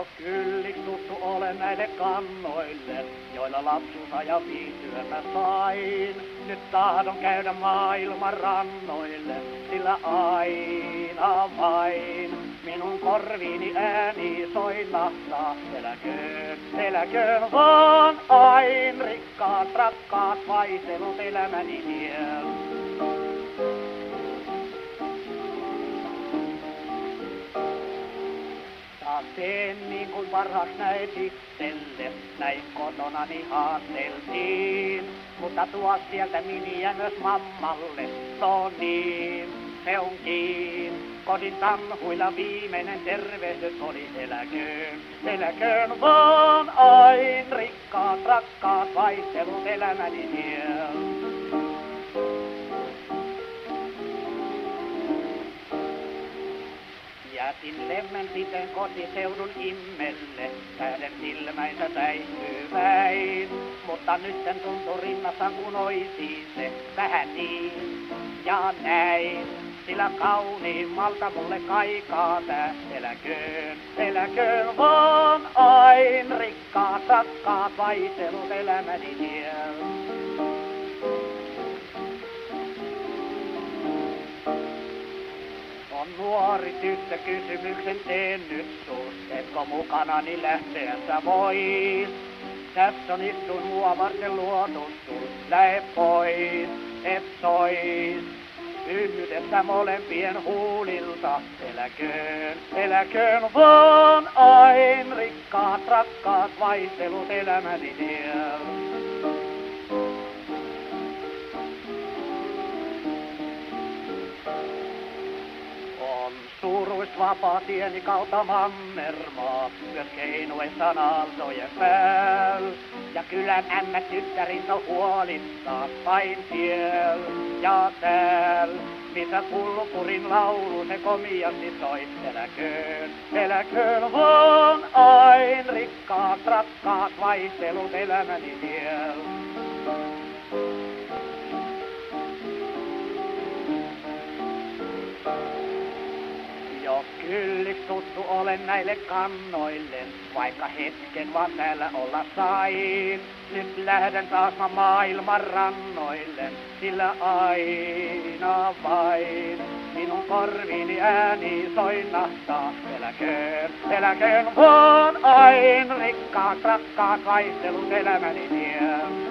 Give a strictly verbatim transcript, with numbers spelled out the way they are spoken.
Jo kylliksi tuttu olen näille kannoille, joilla lapsuusajan viihtyä mä sain. Nyt tahdon käydä maailman rannoille, sillä aina vain minun korviini ääni soinahtaa. Eläköön, eläköön vaan ain rikkaat, rakkaat vaihtelut elämäni tiel. Taas teen niin kuin parhaas näet itselle, näin kotonani haasteltiin. Mutta tuo sieltä miniä myös mammalle, no niin, se onkin. Kodin tanhuilla viimeinen tervehdys oli eläköön, eläköön vaan ain rikkaat, rakkaat vaihtelut elämäni tiel. Jätin lemmen siten kotiseudun immelle, tähden silmäinsä täyttyväin. Mutta nyt sen tuntui rinnassa kun oisi se vähän niin ja näin. Sillä kauniimmalta mulle kaikaa tää, eläköön, eläköön vaan ain rikkaat, rakkaat vaihtelut elämäni tiel. On nuori tyttö kysymyksen teen nyt sus, etkö mukanani lähteessä vois? Tässä on istun mua varten luotu sus, lähe pois, et sois. Yhdessä molempien huulilta, eläköön, eläköön vaan ain rikkaat, rakkaat vaihtelut elämäni tiel. On suuruist vapaa tieni kautta mannermaa, myös keinuessaan aaltojen pääl. Ja kylän ämmät tyttärit on huolissaan vain siel ja tääl. Missä pulpurin laulu se komiasti soi, eläköön, eläköön vaan ain rikkaat, rakkaat vaihtelut elämäni tiel. Jo kylliksi tuttu olen näille kannoille, vaikka hetken vaan täällä olla sain. Nyt lähden taas mä maailman rannoille, sillä aina vain minun korviini ääni soinahtaa. Eläköön, eläköön vaan ain rikkaat, rakkaat vaihtelut elämäni tiel.